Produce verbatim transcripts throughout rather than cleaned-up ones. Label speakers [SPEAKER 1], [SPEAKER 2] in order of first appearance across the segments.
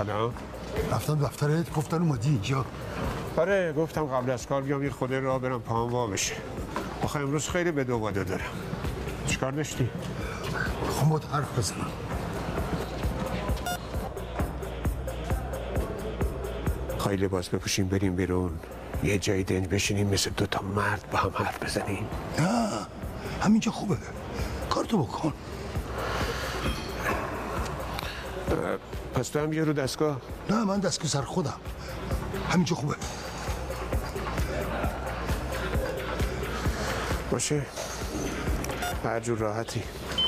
[SPEAKER 1] سلام.
[SPEAKER 2] رفتم دفترت گفتن اومدی اینجا.
[SPEAKER 1] آره گفتم قبل از کار بیام یه خود راه برم پاهم وا بشه. آخه امروز خیلی به دو واده دارم. چیکار داشتی؟
[SPEAKER 2] خب باید حرف بزنم.
[SPEAKER 1] خواهی لباس بپوشیم بریم بیرون، یه جای دنج بشینیم مثل دوتا مرد با هم حرف بزنیم؟
[SPEAKER 2] نه همینجا خوبه، کارتو بکن.
[SPEAKER 1] پس تو هم یه رو دستگاه؟
[SPEAKER 2] نه من دستگاه سر خودم، همینجا خوبه.
[SPEAKER 1] باشه هر جور راحتی.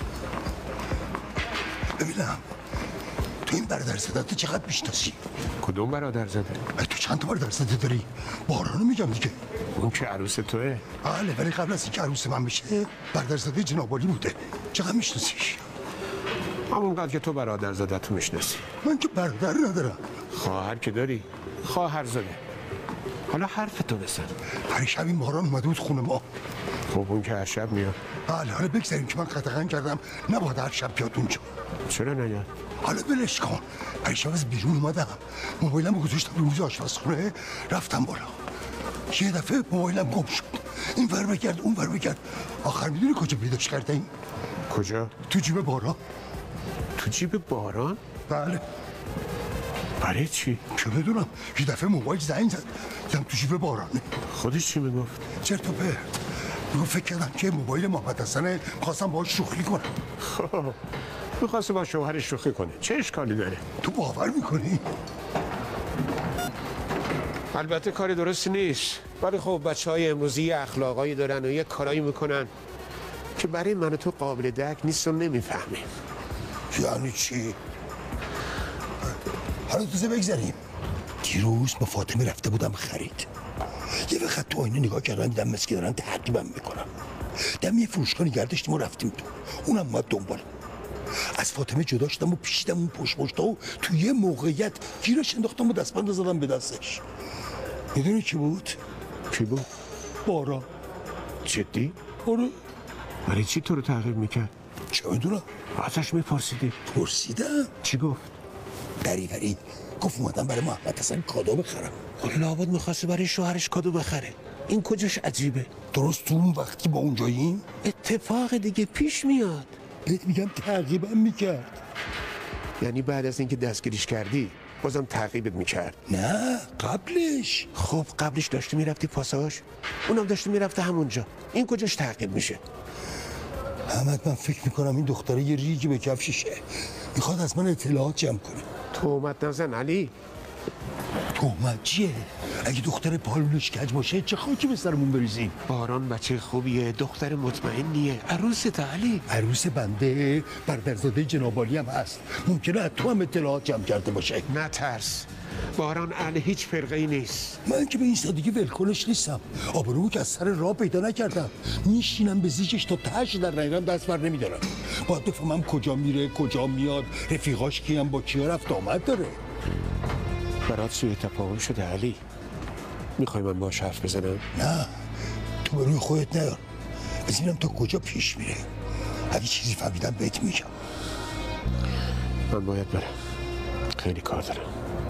[SPEAKER 2] ببینم تو این برادر زدت چقدر میشناسی؟
[SPEAKER 1] کدوم برادر زده؟
[SPEAKER 2] تو چند تا برادر زده داری؟ بارانو میگم دیگه.
[SPEAKER 1] اون که عروس توه؟
[SPEAKER 2] بله ولی قبل از اینکه عروس من بشه برادر زده جناب عالی بوده. چقدر میشناسیش؟
[SPEAKER 1] همونقدر که تو برادر زده تو میشناسی.
[SPEAKER 2] من که برادر ندارم.
[SPEAKER 1] خواهر که داری؟ خواهر زده. حالا حرف تو بزن.
[SPEAKER 2] پریشب این باران اومده بود خونه ما.
[SPEAKER 1] خب اون که هر شب میاد.
[SPEAKER 2] بله حالا بگذاریم که من قطعاً کردم نباید هر شب بیاد اونجا.
[SPEAKER 1] چرا نیاد؟
[SPEAKER 2] حالا بلش کن. پریشب از بیرون اومدم، موبایلم رو گذاشتم رو میز آشپزخونه، رفتم بالا. یه دفعه موبایلم گم شد. این ور بگرد اون ور بگرد. آخر میدونی کجا پیداش کردیم؟
[SPEAKER 1] کجا؟
[SPEAKER 2] تو جیب باران.
[SPEAKER 1] تو جیب باران؟
[SPEAKER 2] بله.
[SPEAKER 1] برای چی؟
[SPEAKER 2] چه بدونم یه دفعه موبایل زنگ زد دیدم تو جیب بارانه.
[SPEAKER 1] خودش چی میگفت؟
[SPEAKER 2] چرت و پرت. میگم فکر کردم که موبایل محمد حسنه، خواستم باهاش شوخی کنم.
[SPEAKER 1] خب میخواسته با شوهرش شوخی کنه، چه اشکالی داره؟
[SPEAKER 2] تو باور میکنی؟
[SPEAKER 1] البته کاری درستی نیست، ولی خب بچه های امروزی یه اخلاقایی دارن و یه کارایی میکنن که برای من و تو قابل درک نیست و نمیفهمیم.
[SPEAKER 2] یعنی چی؟ حالا توزه بگذاریم. دیروز با فاطمه رفته بودم خرید. یه وقت تو آینه نگاه کردم دیدم مسکی دارن تعقیبم میکنم. دم یه فروشگاه نگه داشتیم و رفتیم تو. اونم اومد دنبال. از فاطمه جدا شدم و پیشیدم اون پشت پشتا و تو یه موقعیت گیرش انداختم و دستبند زدم به دستش. میدونی کی بود؟
[SPEAKER 1] کی بود؟
[SPEAKER 2] باران.
[SPEAKER 1] جدی؟
[SPEAKER 2] آره.
[SPEAKER 1] برای چی تو رو تعقیب میکرد؟
[SPEAKER 2] چه میدونم؟
[SPEAKER 1] ازش میپرسیدی؟
[SPEAKER 2] پرسیدم.
[SPEAKER 1] چی گفت؟
[SPEAKER 2] دری بری گفت اومدم برای محمد حسن کادو بخرم.
[SPEAKER 1] خب لابد میخواسته برای شوهرش کادو بخره. این کجاش عجیبه؟
[SPEAKER 2] درست تو اون وقتی با اونجاییم
[SPEAKER 1] اتفاق دیگه پیش میاد.
[SPEAKER 2] بهت میگم تعقیبم میکرد.
[SPEAKER 1] یعنی بعد از اینکه دستگیریش کردی بازم تعقیبت میکرد؟
[SPEAKER 2] نه قبلش.
[SPEAKER 1] خب قبلش داشتی میرفتی پاساژ، اونم داشتی میرفته همونجا، این کجاش تعقیب میشه؟
[SPEAKER 2] احمد من فکر میکنم این دختره یه ریگی به کفششه، میخواد از من اطلاعات جمع کنه.
[SPEAKER 1] تهمت نزن علی.
[SPEAKER 2] تهمت چیه؟ اگه دختر پالونش کج باشه چه خاکی به سرمون بریزیم؟
[SPEAKER 1] باران بچه خوبیه، دختر مطمئنیه، عروسته علی.
[SPEAKER 2] عروس بنده برادرزاده جناب عالی هم هست، ممکنه از تو هم اطلاعات جمع کرده باشه.
[SPEAKER 1] نه ترس، باران اهل هیچ فرقه‌ای نیست.
[SPEAKER 2] من که به این سادگی ولکنش نیستم. آبرومو که از سر راه پیدا نکردم، میشینم به زیجش تا تهش در نیرم دست بر نمیدارم. باید بفهمم کجا میره کجا میاد، رفیقاش کیم، با کیا رفت آمد داره.
[SPEAKER 1] برات سوء تفاهم شده علی. میخوای من باهاش حرف بزنم؟
[SPEAKER 2] نه تو به روی خودت نیار، ببینم تا کجا پیش میره. اگه چیزی فهمیدم بهت میگم.
[SPEAKER 1] من باید برم، خیلی کار دارم.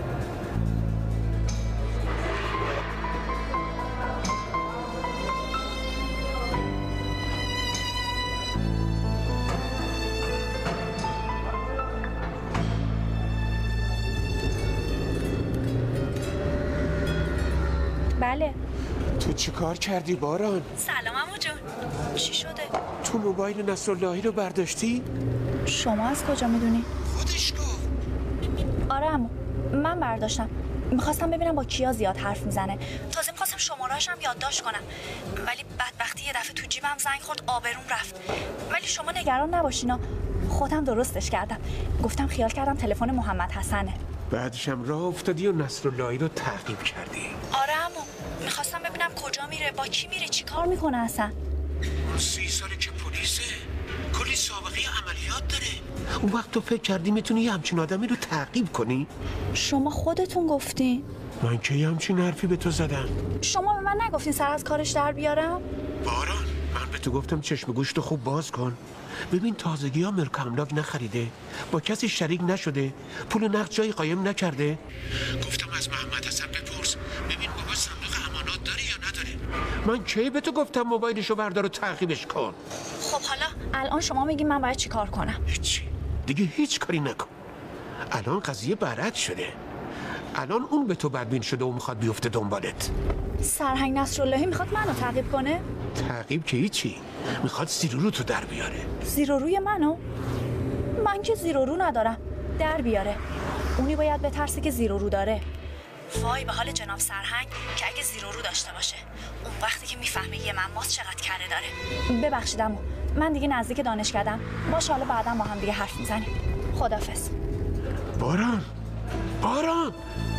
[SPEAKER 3] بله.
[SPEAKER 1] تو چی کار کردی باران؟
[SPEAKER 3] سلام عمو جون. چی شده؟
[SPEAKER 1] تو موبایل نصراللهی رو برداشتی؟
[SPEAKER 3] شما از کجا میدونی؟
[SPEAKER 1] خودش گفت.
[SPEAKER 3] آره عمو من برداشتم. میخواستم ببینم با کیا زیاد حرف میزنه. تازه میخواستم شماره‌اش هم یادداشت کنم. ولی بدبختی یه دفعه تو جیبم زنگ خورد، آبروم رفت. ولی شما نگران نباشینا، خودم درستش کردم. گفتم خیال کردم تلفن محمد حسنه.
[SPEAKER 1] بعدش هم راه افتادی و نصراللهی رو تعقیب کردی.
[SPEAKER 3] آره عمو میخواستم ببینم کجا میره، با کی میره، چی کار میکنه اصلا.
[SPEAKER 1] سی ساله که پلیسه، کلی سابقه عملیات داره. اون وقت تو فکر کردی میتونی یه همچین آدمی رو تعقیب کنی؟
[SPEAKER 3] شما خودتون گفتین.
[SPEAKER 1] من که یه همچین حرفی به تو زدم.
[SPEAKER 3] شما به من نگفتین سر از کارش در بیارم؟
[SPEAKER 1] باران من به تو گفتم چشم گوشتو خوب باز کن. ببین تازگی ها ملک املاک نخریده، با کسی شریک نشده، پول نقد جایی قایم نکرده. گفتم از محمد حسن بپرس ببین بابا صندوق امانات داره یا نداره. من کی به تو گفتم موبایلشو بردار و تعقیبش کن؟
[SPEAKER 3] خب حالا الان شما میگین من باید چی کار کنم؟
[SPEAKER 1] هیچی دیگه، هیچ کاری نکن. الان قضیه برعکس شده. الان اون به تو بدبین شده و میخواد بیفته دنبالت.
[SPEAKER 3] سرهنگ نصراللهی میخواد منو تعقیب کنه؟
[SPEAKER 1] تعقیب که هیچی، میخواد زیر و رو تو در بیاره.
[SPEAKER 3] زیر و روی منو؟ من که زیر و رو ندارم. در بیاره. اونی باید بترسه که زیر و رو داره. وای به حال جناب سرهنگ که اگه زیر و رو داشته باشه، اون وقتی که میفهمه یه مماس چقدر کره داره. ببخشید عمو، من دیگه نزدیک دانشکده‌ام. باشه حالا بعدا با هم دیگه حرف میزنیم. خدافظ.
[SPEAKER 1] باران باران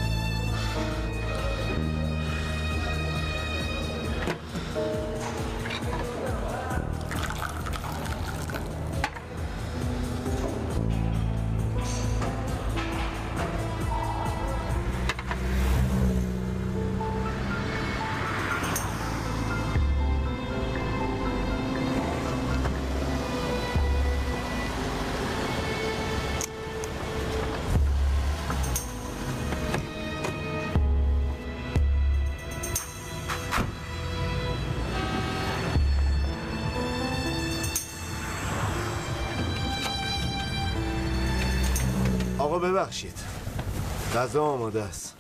[SPEAKER 4] آقا ببخشید، غذا آماده است.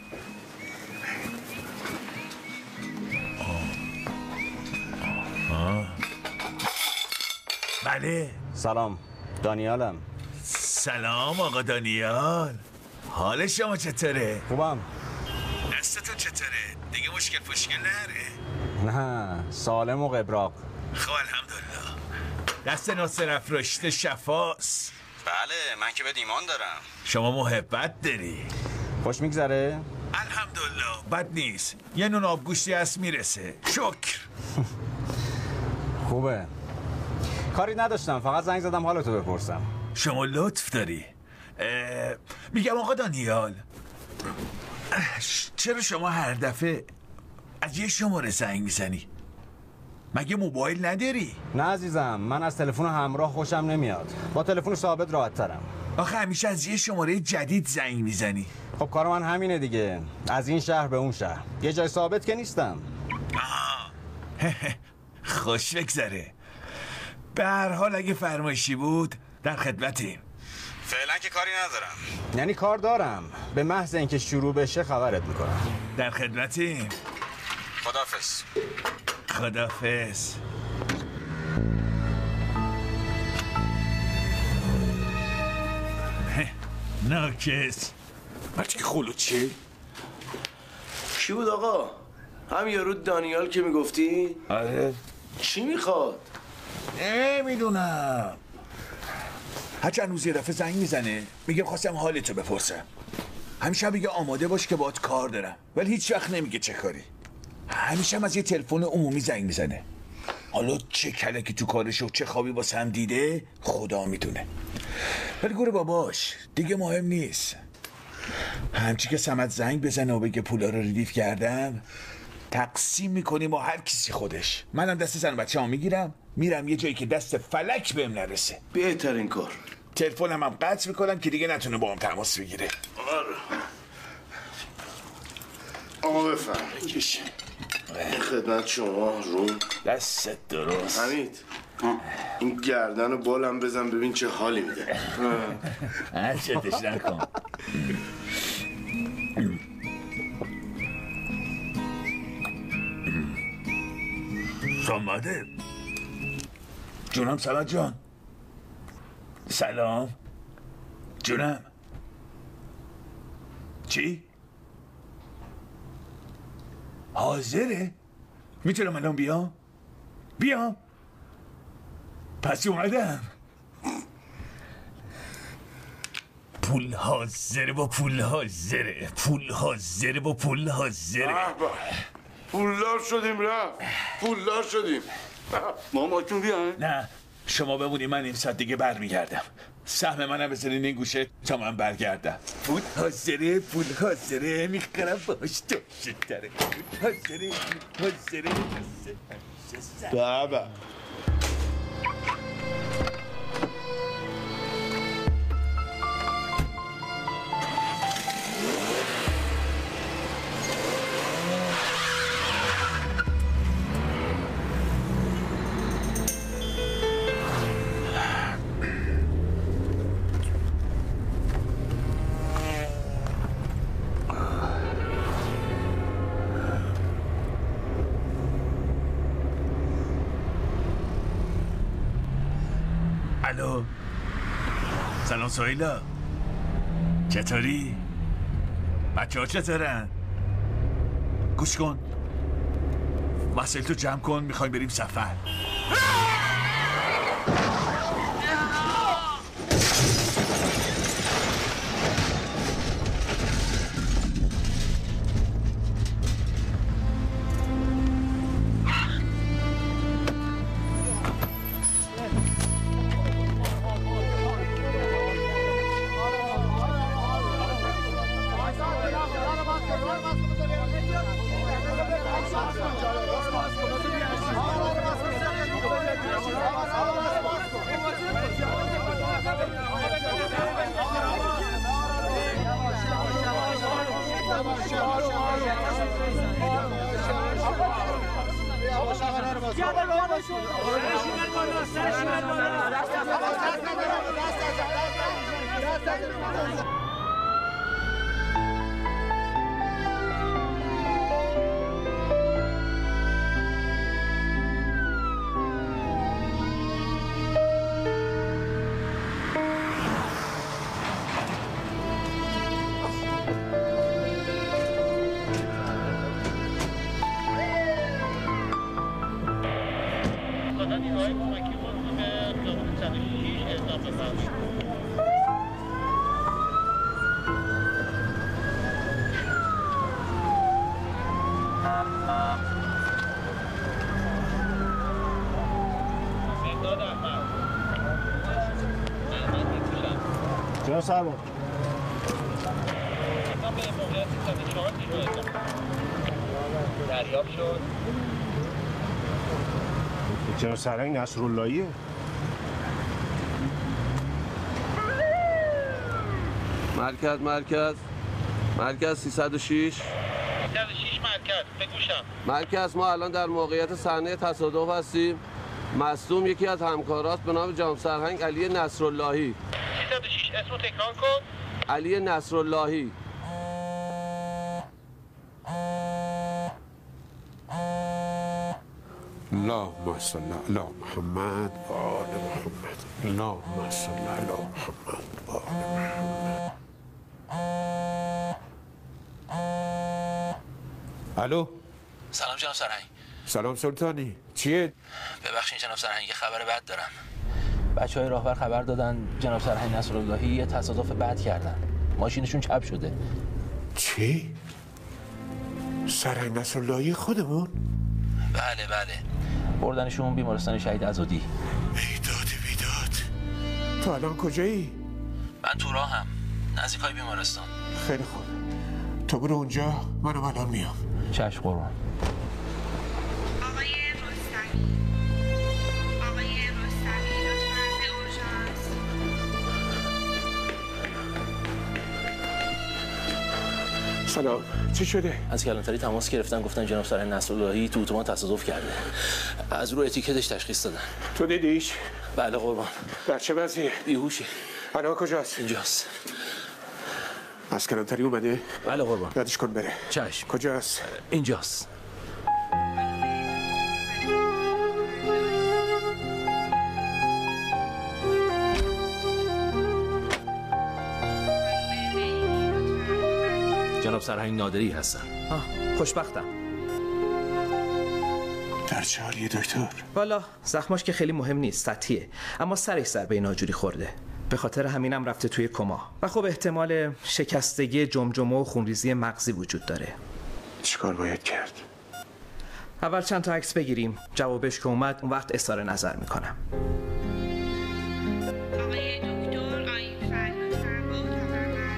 [SPEAKER 5] بله.
[SPEAKER 6] سلام، دانیالم.
[SPEAKER 5] سلام آقا دانیال، حال شما چطوره؟
[SPEAKER 6] خوبم.
[SPEAKER 5] دستتون چطوره؟ دیگه مشکل پشکل نره؟
[SPEAKER 6] نه، سالم و قبراق.
[SPEAKER 5] خب الحمدلله. دست ناصر افراشته شفاست.
[SPEAKER 6] بله، من که به ایمان دارم.
[SPEAKER 5] شما محبت داری؟
[SPEAKER 6] خوش میگذره؟
[SPEAKER 5] الحمدلله، بد نیست. یه نون آبگوشتی هست میرسه. شکر.
[SPEAKER 6] خوبه. کاری نداشتم، فقط زنگ زدم حالتو بپرسم.
[SPEAKER 5] شما لطف داری. میگم آقا دانیال، چرا شما هر دفعه از یه شماره زنگ میزنی؟ مگه موبایل نداری؟
[SPEAKER 6] نه عزیزم، من از تلفن همراه خوشم نمیاد. با تلفن ثابت راحت ترم.
[SPEAKER 5] آخه همیشه از یه شماره جدید زنگ میزنی.
[SPEAKER 6] خب کار من همینه دیگه، از این شهر به اون شهر. یه جای ثابت که نیستم.
[SPEAKER 5] خوش بگذره. به هر حال اگه فرمایشی بود در خدمتیم.
[SPEAKER 6] فعلا که کاری ندارم. یعنی کار دارم، به محض اینکه شروع بشه خبرت میکنم.
[SPEAKER 5] در خدمتیم.
[SPEAKER 6] خداحافظ.
[SPEAKER 5] خداحافظ. ناکس.
[SPEAKER 4] بچه که خلو چی؟ کی بود آقا؟ هم یارو دانیال که میگفتی؟
[SPEAKER 5] آره.
[SPEAKER 4] چی میخواد؟
[SPEAKER 5] نمیدونم. هر روز یه دفعه زنگ میزنه میگه خواستم حالتو بپرسم. همیشه میگه آماده باش که باهات کار دارم، ولی هیچ وقت نمیگه چه کاری. همیشه هم از یه تلفن عمومی زنگ میزنه. حالا چه کلکی تو کارش و چه خوابی واسه هم دیده خدا میدونه. ولی گوره باباش دیگه مهم نیست. همچی که سمت زنگ بزنه و بگه پولا رو ردیف کردم، تقسیم میکنیم و هر کسی خودش. منم دست زن بچه ها میگیرم میرم یه جایی که دست فلک بهم نرسه.
[SPEAKER 4] بهترین کار.
[SPEAKER 5] تلفنم هم قطع میکنم که دیگه نتونه با هم تماس بگیره.
[SPEAKER 4] آره. آقا بفرم بکشه. خدمت شما رو.
[SPEAKER 5] دستت درست.
[SPEAKER 4] حمید این گردن و بالم بزن ببین چه حالی میده.
[SPEAKER 5] هر چتش نکن. سامده جونم. سلام جان. سلام جونم. چی؟ حاضره؟ میتونم الان بیام؟ بیام؟ پس اومدم. پول حاضره با پول حاضره. پول حاضره با پول حاضره.
[SPEAKER 4] پولدار شدیم رفت. پولدار شدیم. ماماتون بیان؟
[SPEAKER 5] نه شما بمونی، من این ساعت دیگه برمیگردم. سهم منم بزنین این گوشه تا من برگردم. پول حاضره پول حاضره میخرم باش تو شدره. پول حاضره پول حاضره.
[SPEAKER 4] بابا
[SPEAKER 5] الو سلام سهیلا، چطوری؟ بچه ها چطورن؟ گوش کن، وسایل تو جمع کن، میخوایم بریم سفر.
[SPEAKER 7] جناب سربان
[SPEAKER 1] دریافت شد.
[SPEAKER 7] جناب سرهنگ نصراللهیه.
[SPEAKER 8] مرکز مرکز مرکز سیصد و شش
[SPEAKER 1] سیصد و شش مرکز بگوشم.
[SPEAKER 8] مرکز، ما الان در موقعیت صحنه تصادف هستیم. مصدوم یکی از همکارات به نام جناب سرهنگ علی نصراللهی.
[SPEAKER 1] سیصد و شش اسمو تکرار کن.
[SPEAKER 8] علی نصراللهی.
[SPEAKER 9] اللهم صل علی محمد و آل محمد. اللهم صل علی محمد و آل محمد. الو.
[SPEAKER 10] سلام جناب سرهنگ.
[SPEAKER 9] سلام سلطانی. چیه؟
[SPEAKER 10] ببخشید جناب سرهنگ، یه خبر بد دارم. بچهای راهبر خبر دادن جناب سرهنگ نصراللهی یه تصادف بد کردن. ماشینشون چپ شده.
[SPEAKER 9] چی؟ سرهنگ نصراللهی خودمون؟
[SPEAKER 10] بله بله. بردنشون بیمارستان شهید عزادی.
[SPEAKER 9] بیداد بیداد. تو الان کجایی؟
[SPEAKER 10] من تو راهم، نزدیکای بیمارستان.
[SPEAKER 9] خیلی خوب، تو برو اونجا، منم الان میام.
[SPEAKER 10] چشم قربان.
[SPEAKER 11] آقای رستمی آقای رستمی لطفاً به اورژانس.
[SPEAKER 9] سلام، چی شده؟
[SPEAKER 10] از کلانتری تماس گرفتن، گفتن جناب سرهنگ نصراللهی تو اتوبان تصادف کرده. از رو اتیکتش تشخیص دادن.
[SPEAKER 9] تو دیدیش؟
[SPEAKER 10] بله قربان.
[SPEAKER 9] در چه وضعیه؟
[SPEAKER 10] بیهوشی.
[SPEAKER 9] الان کجاست؟
[SPEAKER 10] اینجاست.
[SPEAKER 9] از کلانتری اومده؟
[SPEAKER 10] بله قربان.
[SPEAKER 9] ردش کن بره.
[SPEAKER 10] چشم.
[SPEAKER 9] کجاست؟
[SPEAKER 10] اینجاست. جناب سرهنگ نادری هستن.
[SPEAKER 12] آه، خوشبختم.
[SPEAKER 9] در چه حالیه دکتر؟
[SPEAKER 12] والا زخماش که خیلی مهم نیست، سطحیه، اما سرش ضربه ناجوری خورده. به خاطر همینم رفته توی کما و خب احتمال شکستگی جمجمه و خونریزی مغزی وجود داره.
[SPEAKER 9] چیکار باید کرد؟
[SPEAKER 12] اول چند تا عکس بگیریم، جوابش که اومد اون وقت اظهار نظر میکنم.
[SPEAKER 11] آقای دکتر آیفر لطفاً به اتاق عمل.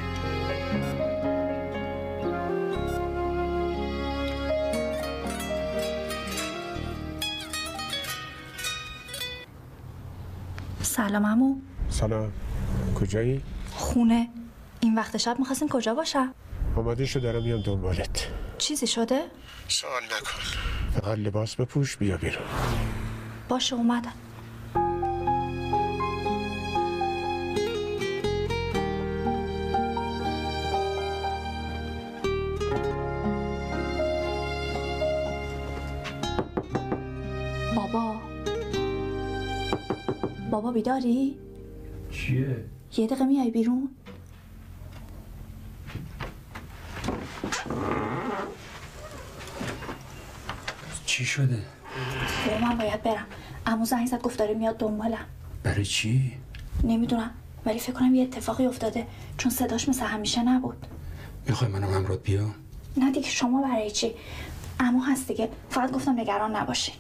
[SPEAKER 3] سلام عمو.
[SPEAKER 9] سلام، کجایی؟
[SPEAKER 3] خونه. این وقت شب میخواستین کجا باشم؟
[SPEAKER 9] آماده شو، دارم میام دنبالت.
[SPEAKER 3] چیزی شده؟
[SPEAKER 9] سوال نکن، فقط لباس بپوش بیا بیرون.
[SPEAKER 3] باشه اومدم. بابا بابا بیداری؟
[SPEAKER 13] چیه؟
[SPEAKER 3] یه دقیقه میای بیرون؟
[SPEAKER 13] چی شده؟
[SPEAKER 3] بابا من باید برم. عمو زنگ زد گفت داره میاد دنبالم.
[SPEAKER 13] برای چی؟
[SPEAKER 3] نمیدونم ولی فکر کنم یه اتفاقی افتاده چون صداش مثل همیشه نبود.
[SPEAKER 13] میخوای منم همراهت بیام؟
[SPEAKER 3] نه دیگه شما برای چی؟ عمو هست دیگه، فقط گفتم نگران نباشین.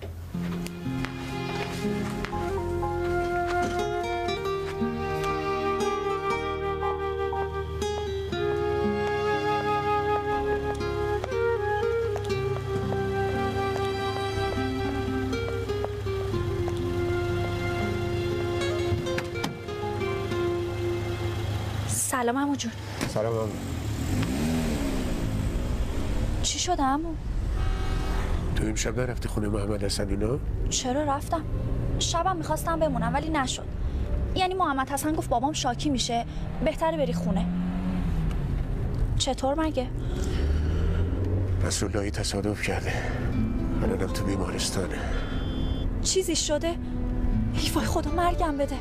[SPEAKER 3] سلام عمو جون.
[SPEAKER 9] سلام عمو.
[SPEAKER 3] چی شده عمو؟
[SPEAKER 1] تو امشب نرفتی خونه محمد حسن اینا؟
[SPEAKER 3] چرا رفتم؟ شبم میخواستم بمونم ولی نشد. یعنی محمد حسن گفت بابام شاکی میشه بهتره بری خونه. چطور مگه؟
[SPEAKER 1] نصراللهی تصادف کرده. الانم تو بیمارستانه.
[SPEAKER 3] چیزی شده؟ ای وای خدا مرگم بده.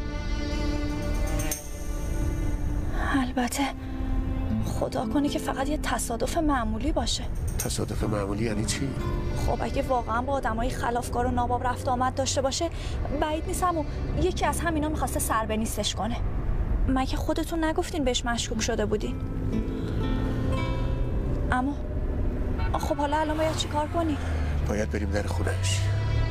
[SPEAKER 3] البته خدا کنه که فقط یه تصادف معمولی باشه.
[SPEAKER 1] تصادف معمولی یعنی چی؟
[SPEAKER 3] خب اگه واقعا با آدمای خلافکار و ناباب رفت آمد داشته باشه بعید نیستم و یکی از همینا میخواسته سر به نیستش کنه. مگه خودتون نگفتین بهش مشکوک شده بودین؟ اما خب حالا الان باید چی کار کنی؟
[SPEAKER 1] باید بریم در خونهش.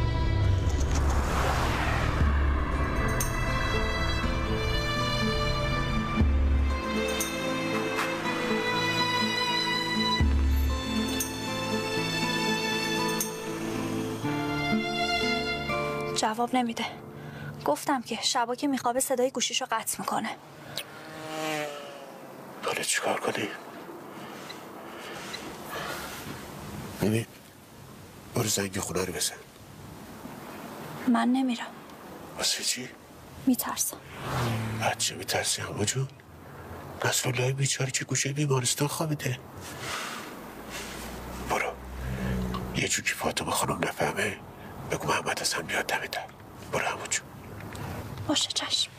[SPEAKER 3] جواب نمیده. گفتم که شبا که میخوابه صدای گوشیشو قطع میکنه.
[SPEAKER 1] حالا چیکار کنی؟ ببین برو زنگ خونه رو بزن.
[SPEAKER 3] من نمیرم.
[SPEAKER 1] واسه چی؟
[SPEAKER 3] میترسم.
[SPEAKER 1] بچه میترسی همه جون؟ نصرالله بیچاره که گوشه بیمارستان خوابیده. برو یه جو که فاطمه خانم نفهمه بگو محمد حسن بیاد دم در. برو همون جون.
[SPEAKER 3] باشه چشم.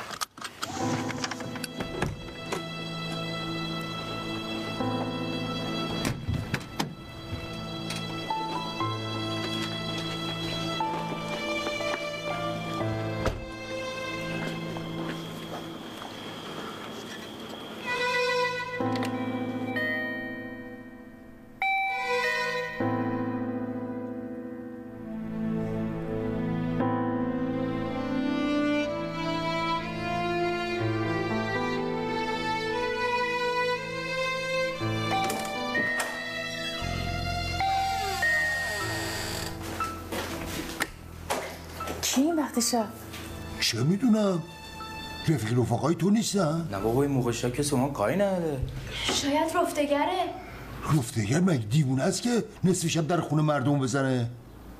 [SPEAKER 14] کی این وقت شب؟
[SPEAKER 2] چه میدونم؟ رفیق رفقای تو نیستن؟
[SPEAKER 15] نه بابا این موقع شب که شما کاری نداره.
[SPEAKER 14] شاید رفتگره.
[SPEAKER 2] رفتگر مگه دیوونه است که نصف شب در خونه مردم بزنه؟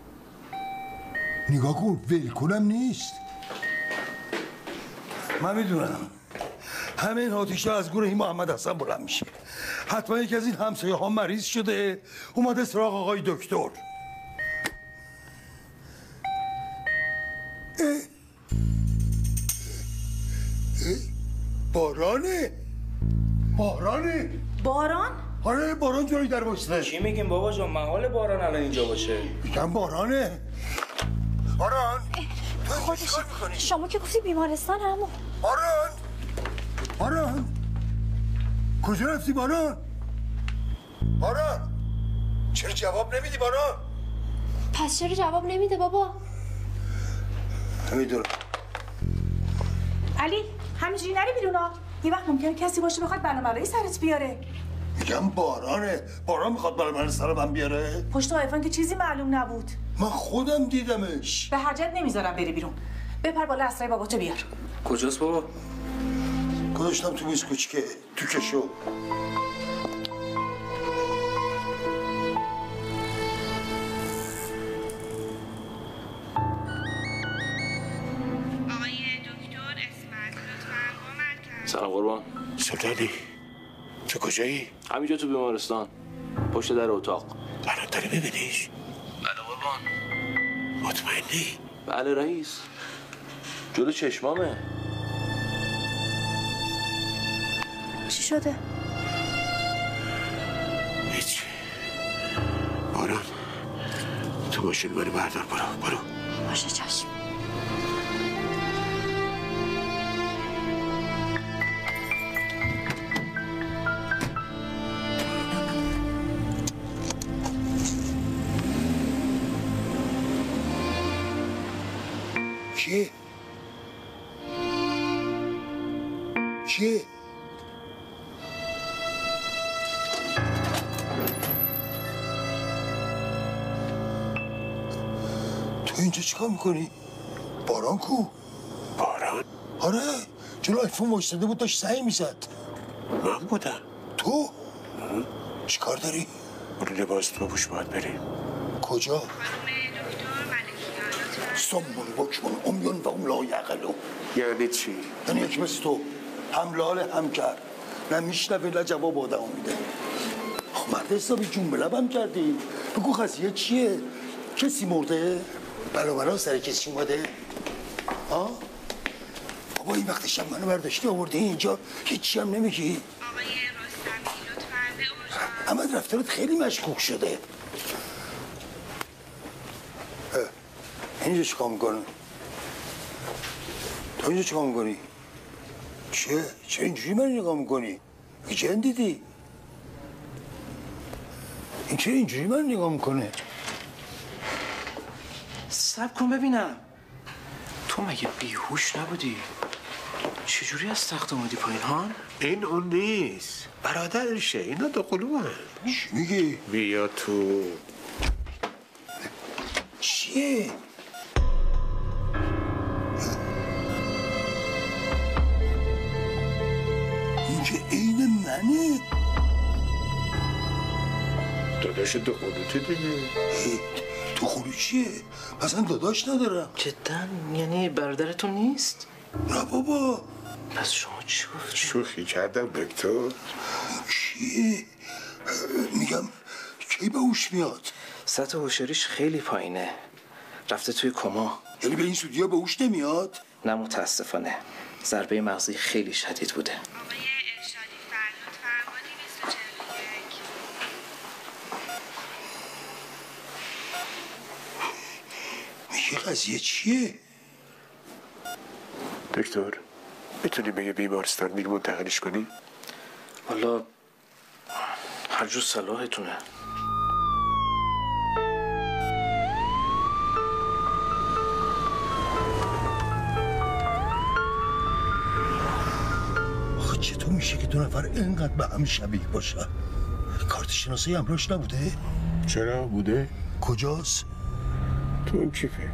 [SPEAKER 2] نگاه کن ول کنم نیست. من میدونم همه این آتیش از گروه محمد حسن بلند میشه. حتما یکی از این همسایه ها مریض شده اومده سراغ آقای دکتر. اه. اه. بارانه بارانه
[SPEAKER 14] باران؟
[SPEAKER 2] آره باران جایی در باشته.
[SPEAKER 15] چی میگیم بابا جان؟ محال باران الان اینجا باشه.
[SPEAKER 2] میگم بارانه. باران
[SPEAKER 3] خودش شما که گفتی بیمارستان همون.
[SPEAKER 2] باران باران کجا رفتی باران؟ باران چرا جواب نمیدی باران؟
[SPEAKER 14] پس چرا جواب نمیده بابا؟
[SPEAKER 2] نمیدونم.
[SPEAKER 14] علی همینجوری نری بیرون ها. یه وقت ممکنه کسی باشه بخواد برنامه‌ای سرت بیاره.
[SPEAKER 2] میگم بارانه. باران میخواد برنامه سر من بیاره؟
[SPEAKER 14] پشت آیفون که چیزی معلوم نبود.
[SPEAKER 2] من خودم دیدمش.
[SPEAKER 14] به حاجت نمیذارم بری بیرون. بپر بالا اسرای باباتو بیار.
[SPEAKER 15] کجاست بابا؟
[SPEAKER 2] گذاشتم تو میز کوچیکه تو کشو.
[SPEAKER 8] سلام قربان.
[SPEAKER 1] سلطانی تو کجایی؟
[SPEAKER 8] همینجا تو بیمارستان پشت در اتاق.
[SPEAKER 1] الان داری میبینیش؟
[SPEAKER 8] بله قربان.
[SPEAKER 1] مطمئنی؟
[SPEAKER 8] بله رئیس، جلو چشمامه.
[SPEAKER 3] چی شده؟
[SPEAKER 1] هیچی. باران تو ماشین منو بردار، برو برو.
[SPEAKER 3] باشه چشم.
[SPEAKER 2] چیه؟ چیه؟ تو اینجا چیکار میکنی؟ باران کو؟
[SPEAKER 1] باران؟
[SPEAKER 2] آره جلو آیفون وایساده بود داشت سعی میزد.
[SPEAKER 1] من بودم.
[SPEAKER 2] تو؟ چیکار داری؟
[SPEAKER 1] برو لباس تو بپوش باید بریم.
[SPEAKER 2] کجا؟ سمون بکمون امیون و ام لا یعقلون.
[SPEAKER 1] یعنی چی؟
[SPEAKER 2] یعنی یک مثل تو هم لاله هم کرد، نه میشنوه نه جواب آدم میده. مرد حسابی جون به لبم کردی. بگو قضیه چیه؟ کسی مرده؟ بلا بلا سر کسی اومده؟ ها؟ بابا این وقتش هم منو برداشتی آوردی اینجا هیچی هم نمیگی؟ احمد رفتارت خیلی مشکوک شده. اینجا چیکار میکنه؟ تو اینجا چیکار میکنی؟ چه؟ چرا اینجوری من نگاه میکنی؟ جن دیدی؟ این چرا اینجوری من نگاه میکنه؟
[SPEAKER 12] صبر کن ببینم. تو مگه بیهوش نبودی؟ چجوری از تخت اومدی پایین ها؟
[SPEAKER 1] این اون نیست، برادرشه. اینا دو قلوه.
[SPEAKER 2] چی میگی؟
[SPEAKER 1] بیا تو.
[SPEAKER 2] چیه؟ این که عین منه.
[SPEAKER 1] داداش دو قلوته دیگه.
[SPEAKER 2] دو قلو چیه؟ اصلا داداش ندارم.
[SPEAKER 12] جدا؟ یعنی برادرتون نیست؟
[SPEAKER 2] نه بابا.
[SPEAKER 12] پس شما چی گفتی؟
[SPEAKER 1] شوخی کردم دکتر.
[SPEAKER 2] چیه؟ میگم کی به هوش میاد؟
[SPEAKER 12] سطح هوشیاریش خیلی پایینه. رفته توی کما.
[SPEAKER 2] یعنی به این سودی ها به هوش نمیاد؟
[SPEAKER 12] نه متاسفانه. ضربه مغزی خیلی شدید بوده.
[SPEAKER 2] میگه قضیه چیه؟
[SPEAKER 1] دکتر میتونی به یه بیمارستان دیگه منتقلش کنی؟
[SPEAKER 12] والا هر جور صلاحتونه.
[SPEAKER 2] آخه چطور میشه که دو نفر اینقدر به هم شبیه باشن؟ کارت شناسی همراهش نبوده؟
[SPEAKER 1] چرا بوده؟
[SPEAKER 2] کجاست؟
[SPEAKER 1] تو این کیفه.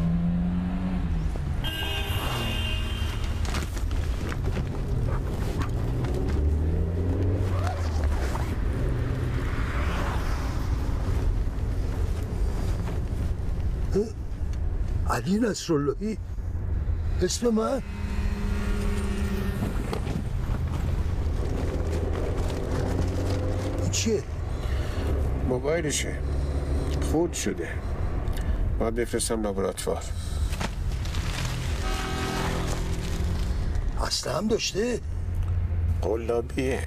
[SPEAKER 2] علی نصراللهی اسم من؟ این چیه؟
[SPEAKER 1] موبایلشه، خورد شده. باید بفرستم لابراتوار.
[SPEAKER 2] اصلا هم داشته؟
[SPEAKER 1] قلابیه.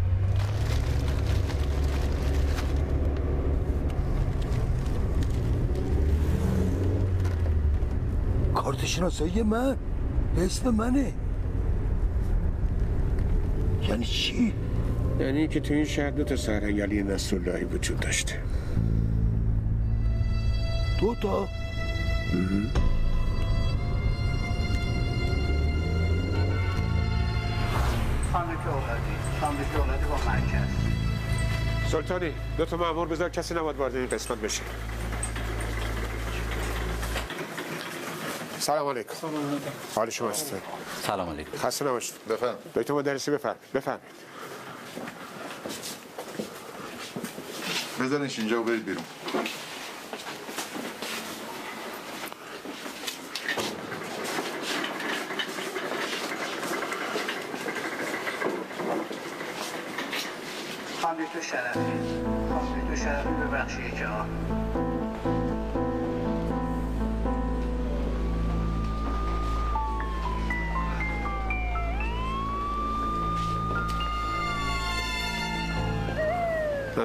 [SPEAKER 2] کارت شناسایی من به اسم منه. یعنی چی؟
[SPEAKER 1] یعنی که تو این شهر دو تا سرهنگ علی نصراللهی وجود داشته.
[SPEAKER 2] دو تا؟
[SPEAKER 16] خانه اولادی خانه اولادی با مرکز.
[SPEAKER 1] سلطانی دو تا مأمور بذار، کسی نباید وارد این قسمت بشه. سلام علیکم.
[SPEAKER 17] سلام علیکم.
[SPEAKER 1] حال شما چطوره؟
[SPEAKER 17] سلام علیکم.
[SPEAKER 1] خسته نباشید. بفرمایید. دکتر مدرسی بفرمایید. بفرمایید.
[SPEAKER 18] بذارینش اینجا و برید بیرون.
[SPEAKER 16] کاندیدو شرفی کاندیدو شرفی ببخشید جا.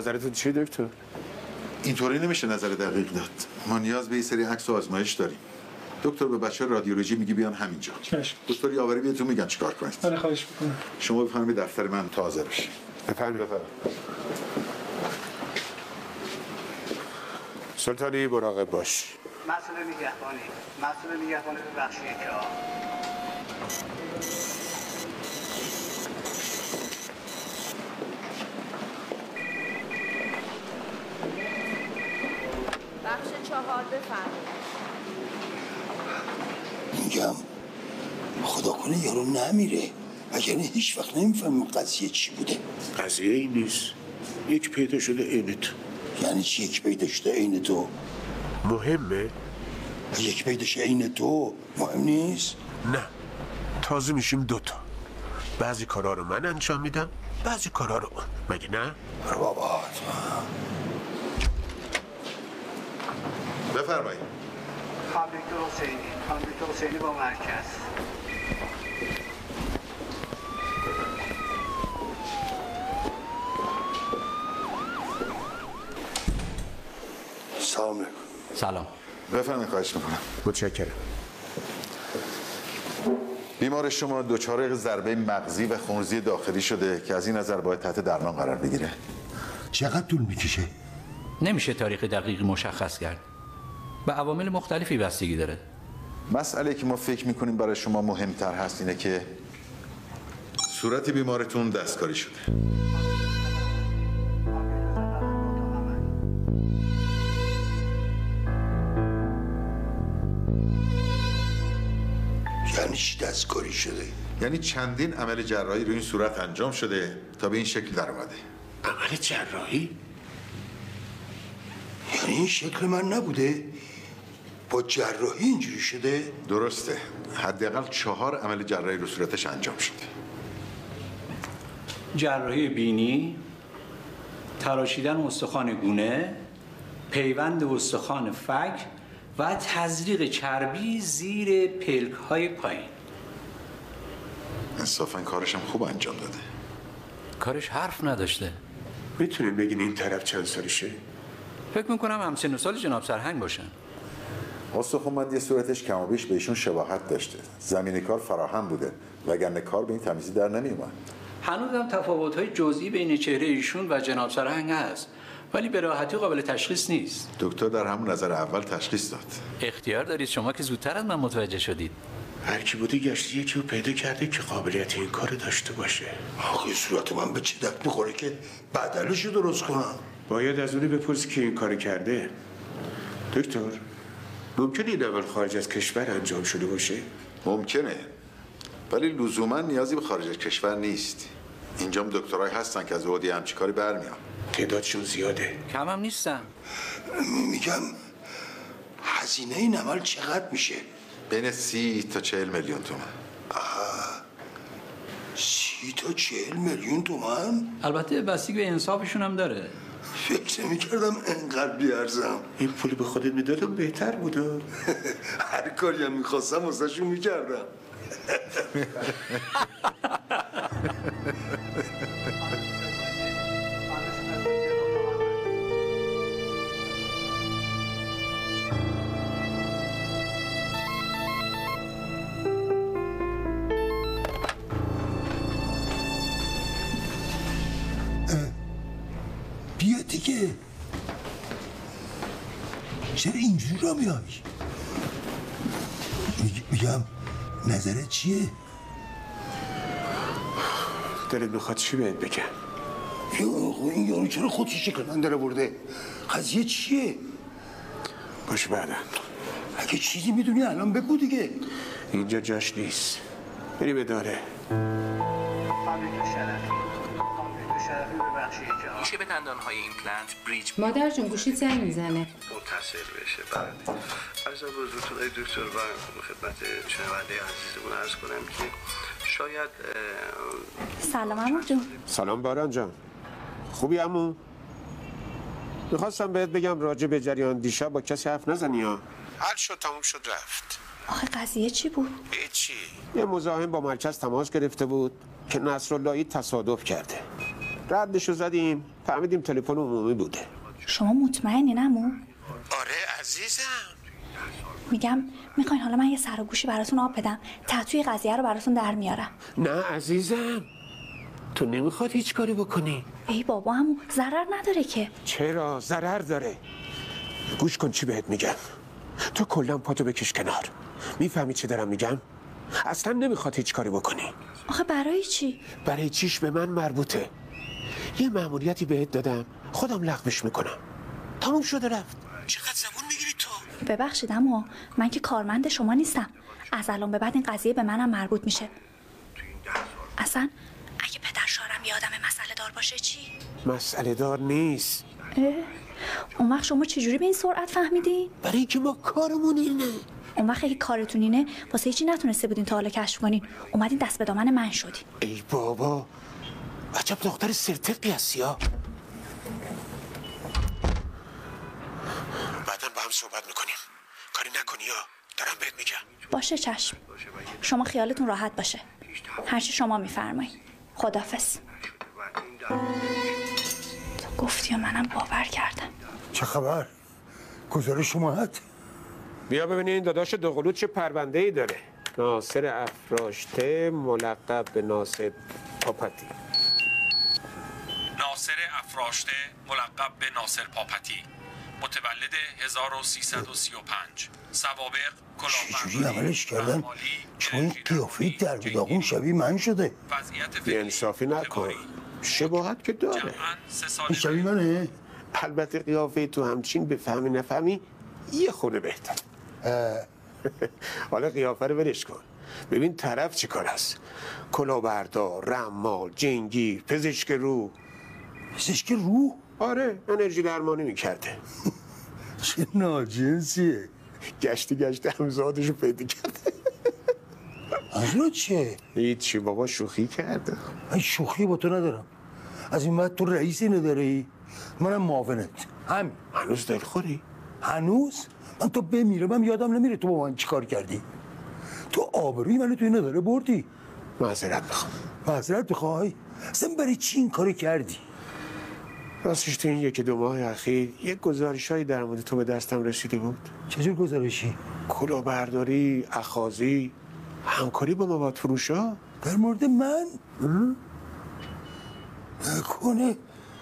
[SPEAKER 9] نظرتون چیه دکتر؟
[SPEAKER 17] اینطوری نمیشه نظر دقیق داد. ما نیاز به یه سری عکس و آزمایش داریم. دکتر به بچه رادیولوژی میگی بیان همینجا.
[SPEAKER 18] چشم.
[SPEAKER 17] دکتر یاوری بهتون میگن چیکار کنید.
[SPEAKER 18] من خواهش میکنم.
[SPEAKER 17] شما بفرمایید دفتر من تازه بشه.
[SPEAKER 9] بفرمایید. سلطانی مراقب باش.
[SPEAKER 16] مسئول نگهبانی مسئول نگهبانی به بخش چهار.
[SPEAKER 19] بخش چهار بفرمایید.
[SPEAKER 2] میگم خدا کنه یارو نمیره، وگرنه هیچ وقت نمیفهمیم قضیه چی بوده.
[SPEAKER 1] قضیه این نیست، یک پیدا شده عین تو.
[SPEAKER 2] یعنی چی یک پیدا شده عین تو؟
[SPEAKER 1] مهمه؟
[SPEAKER 2] یک پیدا شده عین تو مهم نیست؟
[SPEAKER 1] نه، تازه میشیم دوتا. بعضی کارا رو من انجام میدم، بعضی کارا رو اون. مگه نه؟
[SPEAKER 2] بابا
[SPEAKER 17] بفرمایید.
[SPEAKER 16] خانم دکتر حسینی خانم دکتر حسینی با مرکز.
[SPEAKER 2] سلام علیکم.
[SPEAKER 10] سلام.
[SPEAKER 17] بفرمایید خواهش میکنم.
[SPEAKER 1] متشکرم.
[SPEAKER 17] بیمار شما دچار ضربه مغزی و خونریزی داخلی شده که از این نظر باید تحت درمان قرار بگیره.
[SPEAKER 2] چقدر طول میکشه؟
[SPEAKER 10] نمیشه تاریخ دقیقی مشخص کرد. به عوامل مختلفی بستگی داره.
[SPEAKER 17] مسئله که ما فکر میکنیم برای شما مهمتر هست اینه که صورت بیمارتون دستکاری شده.
[SPEAKER 2] یعنی چی دستکاری شده؟
[SPEAKER 17] یعنی چندین عمل جراحی روی این صورت انجام شده تا به این شکل در اومده.
[SPEAKER 1] عمل جراحی؟
[SPEAKER 2] یعنی این شکل من نبوده؟ با جراحی اینجوری شده؟
[SPEAKER 17] درسته. حداقل چهار عمل جراحی رو صورتش انجام شده.
[SPEAKER 15] جراحی بینی، تراشیدن استخوان گونه، پیوند استخوان فک و تزریق چربی زیر پلک های پایین.
[SPEAKER 17] انصافاً کارش هم خوب انجام داده.
[SPEAKER 10] کارش حرف نداشته.
[SPEAKER 1] میتونین بگین این طرف چند سالشه؟
[SPEAKER 10] فکر میکنم همسن و سال جناب سرهنگ باشن.
[SPEAKER 17] استخوان‌بندی صورتش کم و بیش به ایشون شباهت داشته. زمین کار فراهم بوده وگرنه کار به این تمیزی در نمیومد.
[SPEAKER 15] هنوزم تفاوت‌های جزئی بین چهره ایشون و جناب سرهنگ هست، ولی به راحتی قابل تشخیص نیست.
[SPEAKER 17] دکتر در همون نظر اول تشخیص داد.
[SPEAKER 10] اختیار دارید شما که زودتر از من متوجه شدید.
[SPEAKER 1] هر کی بوده گشتی یکی رو پیدا کرده که قابلیت این کار داشته باشه.
[SPEAKER 2] آخه صورت من به چه درد میخوره که بدلشو درست کنم؟
[SPEAKER 1] باید از اونی بپرسی که این کار کرده. دکتر ممکنه این عمل خارج از کشور انجام شده باشه؟
[SPEAKER 17] ممکنه، ولی لزوما نیازی به خارج از کشور نیست. اینجام دکترای هستن که از عهده همچین کاری برمیان.
[SPEAKER 1] تعدادشون زیاده.
[SPEAKER 10] کم هم نیستن.
[SPEAKER 2] میگم هزینه این عمل چقدر میشه؟
[SPEAKER 17] بین سی تا چهل میلیون تومان.
[SPEAKER 2] آها، سی تا چهل میلیون تومان؟
[SPEAKER 15] البته بستگی به انصافشون هم داره.
[SPEAKER 2] فکر نمی‌کردم انقدر بیارزم.
[SPEAKER 1] این پولی به خودت میدادم بهتر بود.
[SPEAKER 2] هر کاری هم میخواستم واسهشون میکردم. بیا دیگه. چرا اینجوری را میای؟ میگم نظرت چیه؟
[SPEAKER 1] دلت میخواد چی بهت بگم؟
[SPEAKER 2] این یارو چرا خودش شکل من داره برده؟ قضیه چیه؟
[SPEAKER 1] باش بعدم.
[SPEAKER 2] اگه چیزی میدونی الان بگو دیگه.
[SPEAKER 1] اینجا جاش نیست. بریم اداره.
[SPEAKER 10] میشه به دندانهای ایمپلنت بریج
[SPEAKER 20] مادر جون گوشیت زنگ میزنه.
[SPEAKER 4] متصل بشه بعد. عرض بزرگتون ای دکتر و خدمت شنونده عزیزمون عرض کنم که شاید
[SPEAKER 3] سلام عمو جون.
[SPEAKER 1] سلام باران جان. خوبی عمو؟ میخواستم بهت بگم راجع به جریان دیشب با کسی حرف نزنی ها. حل شد تموم شد رفت.
[SPEAKER 3] آخه قضیه چی بود؟
[SPEAKER 1] هیچی. یه مزاحم با مرکز تماس گرفته بود که نصراللهی تصادف کرده. ردشو زدیم فهمیدیم تلفن عمومی بوده.
[SPEAKER 3] شما مطمئنین عمو؟
[SPEAKER 1] آره عزیزم.
[SPEAKER 3] میگم میخواین حالا من یه سر و گوشی براتون آب بدم تتوی قضیه رو براتون در میارم.
[SPEAKER 1] نه عزیزم تو نمیخواد هیچ کاری بکنی.
[SPEAKER 3] ای بابا عمو ضرر نداره که.
[SPEAKER 1] چرا ضرر داره؟ گوش کن چی بهت میگم. تو کلا پاتو بکش کنار. میفهمی چی دارم میگم؟ اصلا نمیخواد هیچ کاری بکنی.
[SPEAKER 3] آخه برای چی؟
[SPEAKER 1] برای چیش به من مربوطه. یه مأموریتی بهت دادم خودم لغوش میکنم. تموم شده رفت. چقدر زبون میگیری تو؟
[SPEAKER 3] ببخشید اما من که کارمند شما نیستم. از الان به بعد این قضیه به منم مربوط میشه. اصلا اگه پدر شوهرم یه آدم مسئله دار باشه چی؟
[SPEAKER 1] مسئله دار نیست.
[SPEAKER 3] اه؟ اون وقت شما چجوری به این سرعت فهمیدین؟
[SPEAKER 1] برای اینکه ما کارمون اینه.
[SPEAKER 3] اون وقت اگه کارتون اینه واسه هیچی نتونسته بودین تا حالا کشف کنین، اومدین دست به دامن من شدین.
[SPEAKER 1] ای بابا عجب دختر سرتقی هستی ها. بعداً با هم صحبت میکنیم. کاری نکنی ها. دارم بهت میگم.
[SPEAKER 3] باشه چشم. شما خیالتون راحت باشه. هرچی شما میفرمایید. خداحافظ. تو گفتی و منم باور کردم.
[SPEAKER 2] چه خبر؟ گزارش اومد؟
[SPEAKER 1] بیا ببینین داداش دوقلوت چه پرونده‌ای داره. ناصر افراشته ملقب به ناصر پاپتی.
[SPEAKER 18] ناصر افراشته ملقب به ناصر پاپتی، متولد هزار و سیصد و سی و پنج، سوابق
[SPEAKER 2] چجوری عملش کردن؟ چون این قیافه در بداغون شبیه من شده.
[SPEAKER 1] بی انصافی نکن. شباهت که داره.
[SPEAKER 2] این شبیه منه؟
[SPEAKER 1] البته قیافه تو همچین بفهمی نفهمی یه خورده بهتر. حالا قیافه رو ولش کن. ببین طرف چی کار است. کلاهبردار، رمال، جنگیر، پزشک روح.
[SPEAKER 2] پزشک روح؟
[SPEAKER 1] آره انرژی درمانی میکرده.
[SPEAKER 2] چه ناجنسیه.
[SPEAKER 1] گشتی گشتی همزادشو پیدا کرده.
[SPEAKER 2] منظور چیه؟
[SPEAKER 1] هیچی بابا شوخی کرده.
[SPEAKER 2] من شوخی با تو ندارم. از این بعد تو رئیسی نداری؟ منم معاونت. همین.
[SPEAKER 1] هنوز دلخوری؟
[SPEAKER 2] هنوز؟ من تو بمیرم من یادم نمیره تو با من چی کار کردی. تو آبروی منو توی نداره بردی.
[SPEAKER 1] معذرت بخوام.
[SPEAKER 2] معذرت بخوای؟ اصلا برای چی این کارو کردی؟
[SPEAKER 1] راستش تو این یکی دو ماه اخیر یک گزارشایی در مورد تو به دستم رسیده بود.
[SPEAKER 2] چجور گزارشی؟
[SPEAKER 1] کلاهبرداری، اخاذی، همکاری با مواد فروشا.
[SPEAKER 2] در مورد من؟ نکنه.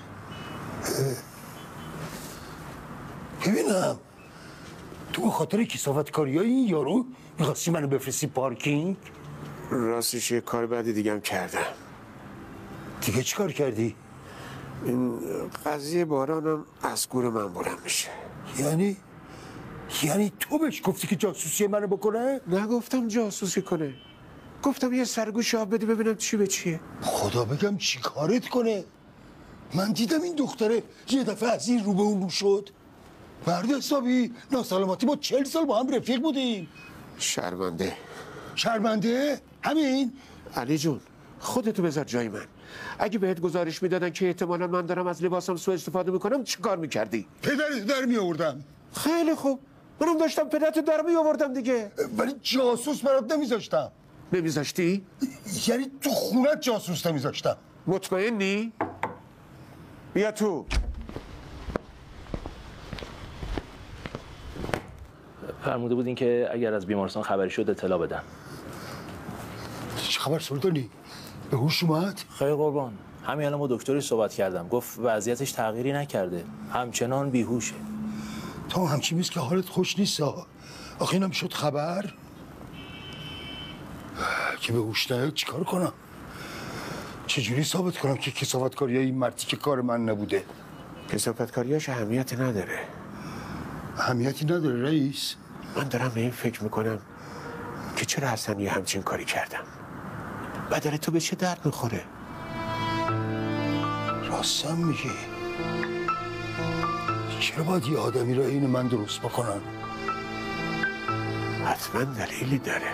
[SPEAKER 2] ببینم تو به خاطر کثافت کاری های این یارو میخواستی منو بفرستی پارکینگ؟
[SPEAKER 1] راستش یه کار بعد دیگه هم کردم.
[SPEAKER 2] دیگه چی کار کردی؟
[SPEAKER 1] این قضیه بارانم از گور من بلند میشه.
[SPEAKER 2] یعنی؟ یعنی تو بهش گفتی که جاسوسی منو بکنه؟
[SPEAKER 1] نگفتم جاسوسی کنه. گفتم یه سرگوش آب بده ببینم چی به چیه.
[SPEAKER 2] خدا بگم چی کارت کنه؟ من دیدم این دختره یه دفعه از این رو به اون رو شد. مرد حسابی ناسلامتی ما چهل سال با هم رفیق بودیم.
[SPEAKER 1] شرمنده.
[SPEAKER 2] شرمنده؟ همین؟
[SPEAKER 1] علی جون خودتو بذار جای من. اگه بهت گزارش میدادن که احتمالا من دارم از لباسم سوء استفاده میکنم چی کار میکردی؟
[SPEAKER 2] پدرت در میآوردم.
[SPEAKER 1] خیلی خوب منم داشتم پدرت در میآوردم دیگه.
[SPEAKER 2] ولی جاسوس برات نمیذاشتم.
[SPEAKER 1] نمیذاشتی؟
[SPEAKER 2] یعنی تو خونت جاسوس نمیذاشتم.
[SPEAKER 1] مطمئنی؟ بیا تو.
[SPEAKER 10] فرموده بودین که اگر از بیمارستان خبری شد اطلاع بدم.
[SPEAKER 2] چه خبر سلطانی؟ به هوش اومد؟
[SPEAKER 10] خیر قربان. همین الان با دکتری صحبت کردم. گفت وضعیتش تغییری نکرده. همچنان بیهوشه.
[SPEAKER 2] تا همچین میست که حالت خوش نیست. آخه اینم شد خبر که به هوش نیاد چیکار کنم؟ چجوری ثابت کنم که کثافتکاری این مردی که کار من نبوده؟
[SPEAKER 1] کثافتکاریاش اهمیتی نداره.
[SPEAKER 2] اهمیتی نداره رئیس؟
[SPEAKER 1] من دارم به این فکر میکنم که چرا حسن یه همچین کاری کردم. بدل تو به چه درد میخوره؟
[SPEAKER 2] راستم میگی. چرا باید یه آدمی را این من درست بکنن؟
[SPEAKER 1] حتما دلیلی داره.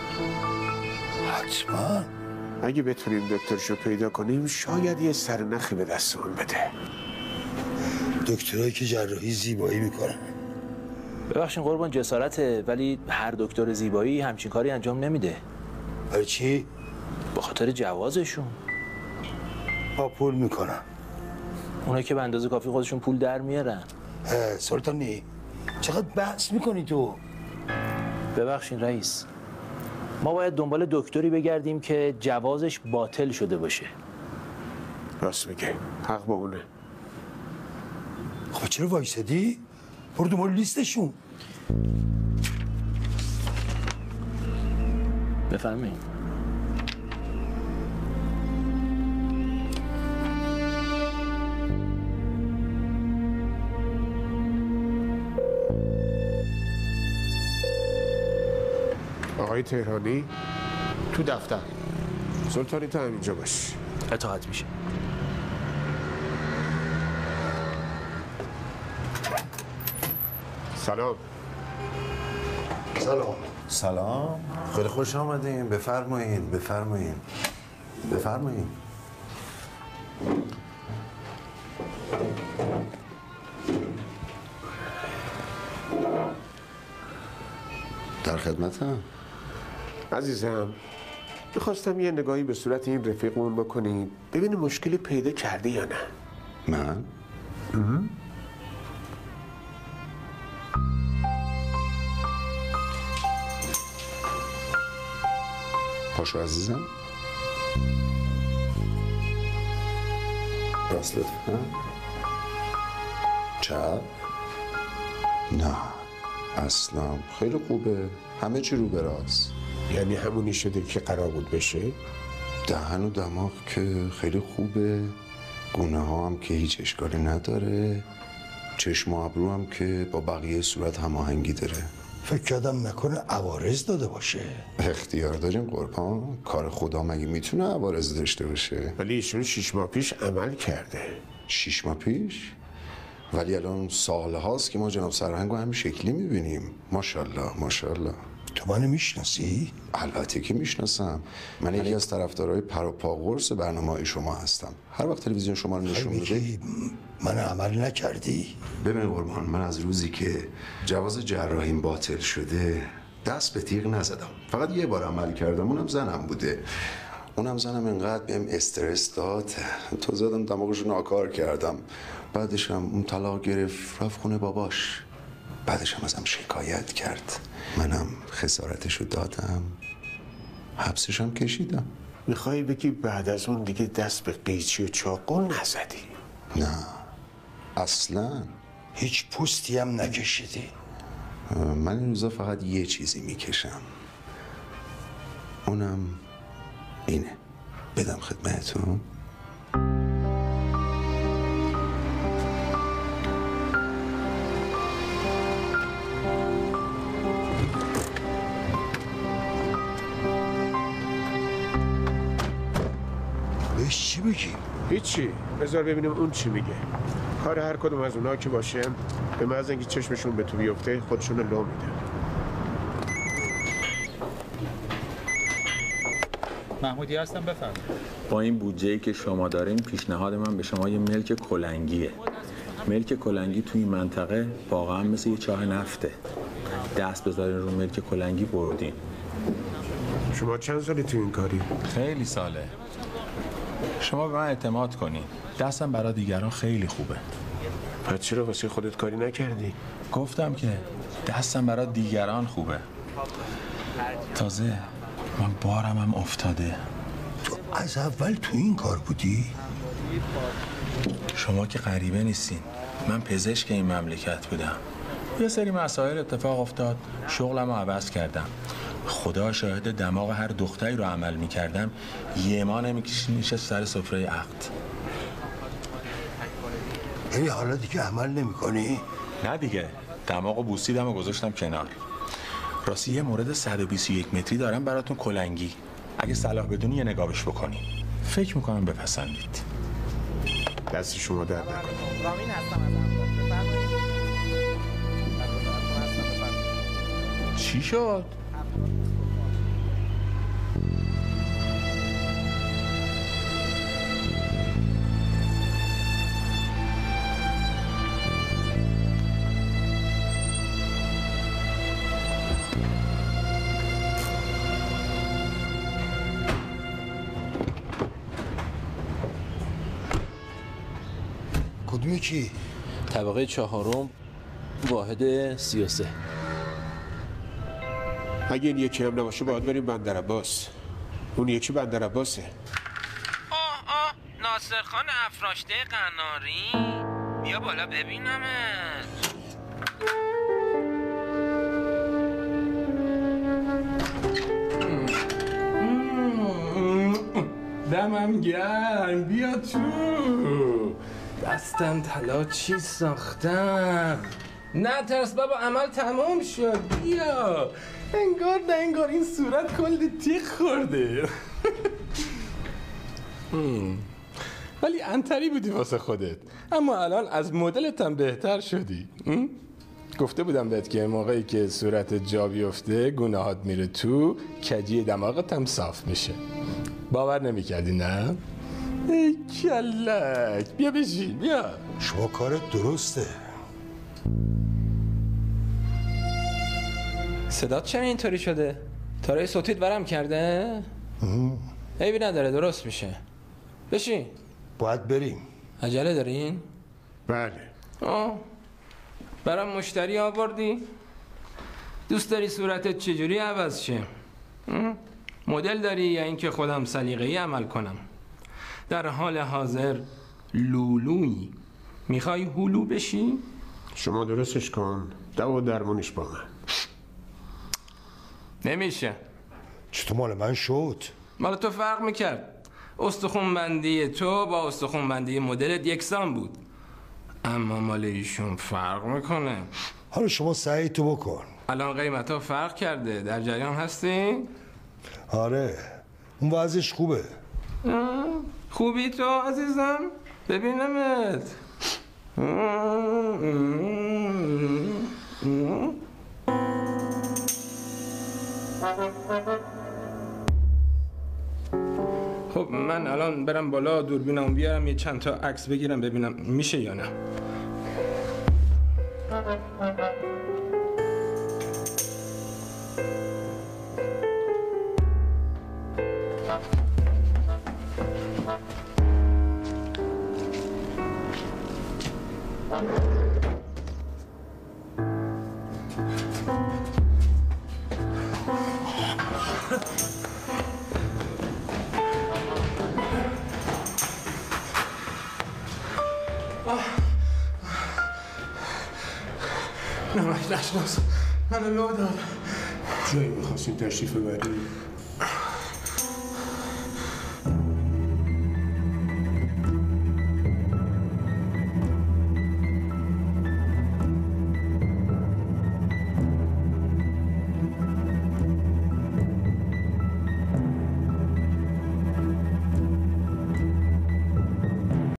[SPEAKER 2] حتما.
[SPEAKER 1] اگه بتونیم دکترشو پیدا کنیم شاید یه سرنخی به دستمون بده.
[SPEAKER 2] دکترایی که جراحی زیبایی میکنن.
[SPEAKER 10] ببخشید قربان جسارته، ولی هر دکتر زیبایی همچین کاری انجام نمیده.
[SPEAKER 2] برای چی؟
[SPEAKER 10] به خاطر جوازشون.
[SPEAKER 2] با پول میکنن.
[SPEAKER 10] اونا که به اندازه کافی خودشون پول در میارن.
[SPEAKER 2] سلطانی چقدر بحث میکنی تو؟
[SPEAKER 10] ببخشین رئیس، ما باید دنبال دکتری بگردیم که جوازش باطل شده باشه.
[SPEAKER 1] راست میگه، حق با اونه.
[SPEAKER 2] خب چرا وایسادی؟ برو دنبال لیستشون.
[SPEAKER 10] بفرمایید.
[SPEAKER 1] آقای تهرانی تو دفتر. سلطانی تو همینجا باش.
[SPEAKER 10] اطاعت میشه.
[SPEAKER 1] سلام.
[SPEAKER 2] سلام.
[SPEAKER 20] سلام. خیلی خوش آمدین. بفرمایید بفرمایید بفرمایید. در خدمتم.
[SPEAKER 1] عزیزم میخواستم یه نگاهی به صورت این رفیقمون بکنید ببینی مشکلی پیدا کرده یا نه.
[SPEAKER 20] من؟ پاشو عزیزم. راست لطفا. چپ. نه اصلا خیلی خوبه، همه چی رو به راست.
[SPEAKER 1] یعنی همونی شده که قرار بود بشه؟
[SPEAKER 20] دهن و دماغ که خیلی خوبه، گونه ها هم که هیچ اشکالی نداره، چشم و ابرو هم که با بقیه صورت هماهنگی داره.
[SPEAKER 2] فکر کردم نکنه عوارض داده باشه.
[SPEAKER 20] اختیار داریم قربان، کار خدا مگه میتونه عوارض داشته باشه؟
[SPEAKER 1] ولی ایشون شیش ماه پیش عمل کرده.
[SPEAKER 20] شیش ماه پیش؟ ولی الان سال هاست که ما جناب سرهنگ رو همین شکلی میبینیم. ماشاءالله ماشاءالله.
[SPEAKER 2] تو منو میشناسی؟
[SPEAKER 20] البته که میشناسم. من یکی از طرفدارای پر و پا قرص برنامه‌های شما هستم. هر وقت تلویزیون شما رو نشون میده
[SPEAKER 2] من عمل نکردی.
[SPEAKER 20] ببین قربان، من از روزی که جواز جراحیم باطل شده دست به تیغ نزدم. فقط یه بار عمل کردم، اونم زنم بوده. اونم زنم انقدر بهم استرس داد تو زدم دماغشو ناکار کردم. بعدش هم اون طلاق گرفت رفت خونه باباش. بعدش هم ازم شکایت کرد، منم خسارتشو دادم، حبسشم کشیدم.
[SPEAKER 1] میخوای بگی بعد از اون دیگه دست به قیچی و چاقو نزدی؟
[SPEAKER 20] نه اصلا.
[SPEAKER 2] هیچ پوستی هم نکشیدی؟
[SPEAKER 20] من این روزا فقط یه چیزی میکشم، اونم اینه. بدم خدمتتون.
[SPEAKER 2] بهش چی بگیم؟
[SPEAKER 1] هیچی، بذار ببینیم اون چی میگه. کار هر کدوم از اونها که باشه به محض اینکه چشمشون به تو بیفته خودشون رو لو میدن.
[SPEAKER 21] محمودی هستم، بفرمایید. با این بودجه‌ای که شما دارین پیشنهاد من به شما یه ملک کلنگیه. ملک کلنگی توی این منطقه واقعا مثل یه چاه نفته. دست بذارین رو ملک کلنگی بردین.
[SPEAKER 1] شما چند سالی تو این کاری؟
[SPEAKER 21] خیلی ساله. شما به من اعتماد کنین. دستم برای دیگران خیلی خوبه.
[SPEAKER 1] پس چرا واسه خودت کاری نکردی؟
[SPEAKER 21] گفتم که دستم برای دیگران خوبه. تازه من بارم هم افتاده.
[SPEAKER 2] تو از اول تو این کار بودی؟
[SPEAKER 21] شما که غریبه نیستین. من پزشک این مملکت بودم. یه سری مسائل اتفاق افتاد، شغلم رو عوض کردم. خدا شاهد دماغ هر دختری رو عمل میکردم یه ما نمیشه سر سفره عقد.
[SPEAKER 2] یعنی حالا دیگه عمل نمی کنی؟
[SPEAKER 21] نه دیگه، دماغ رو بوسیدم و گذاشتم کنار. راستی یه مورد صد و بیست و یک متری دارم براتون کلنگی. اگه صلاح بدونی یه نگاهش بکنی. فکر میکنم بپسندید.
[SPEAKER 1] دست شما درد نکنه.
[SPEAKER 21] رامین هستم. چی شد؟
[SPEAKER 2] اون یکی
[SPEAKER 10] طبقه چهارم واحد سی و سه.
[SPEAKER 9] اگه این یکی هم نباشه باید بریم بندر عباس. اون یکی بندر عباسه.
[SPEAKER 10] آه آه ناصر خان افراشته قناری، بیا بالا ببینمت.
[SPEAKER 21] دمم گرم، بیا تو. دستم طلا چی ساختم. نه ترس بابا، عمل تمام شد. بیا. انگار نه انگار این صورت کلی تیغ خورده. ولی انتری بودی واسه خودت، اما الان از مدلت هم بهتر شدی. گفته بودم بهت که موقعی که صورت جا بیفته گناهات میره تو، کجی دماغت هم صاف میشه. باور نمیکردی نه؟ ای کلک، بیا بشین بیا.
[SPEAKER 2] شما کارت درسته.
[SPEAKER 15] صدات چرا اینطوری شده؟ تارای صوتیت ورم کرده؟ عیبی نداره، درست میشه. بشین.
[SPEAKER 2] باید بریم.
[SPEAKER 15] عجله دارین؟
[SPEAKER 9] بله.
[SPEAKER 15] آه برام مشتری آوردی؟ دوست داری صورتت چجوری عوض شه؟ مدل داری یا اینکه خودم سلیقه‌ای عمل کنم؟ در حال حاضر لولویی. میخوای هولو بشی؟
[SPEAKER 9] شما درستش کن، دوا و درمونش با من.
[SPEAKER 15] نمیشه.
[SPEAKER 2] چطور مال من شد؟
[SPEAKER 15] مال تو فرق میکرد. استخون بندی تو با استخون بندی مدلت یکسان بود، اما مال ایشون فرق میکنه.
[SPEAKER 2] حالا شما سعی تو بکن.
[SPEAKER 15] الان قیمت ها فرق کرده، در جریان هستی؟
[SPEAKER 2] آره اون وضعش خوبه.
[SPEAKER 15] خوبی تو عزیزم؟ ببینمت. خب من الان برم بالا دوربینم بیارم یه چند تا عکس بگیرم ببینم میشه یا نه.
[SPEAKER 21] نمک نشناس منو لو داد. جایی میخواستین تشریف ببرید؟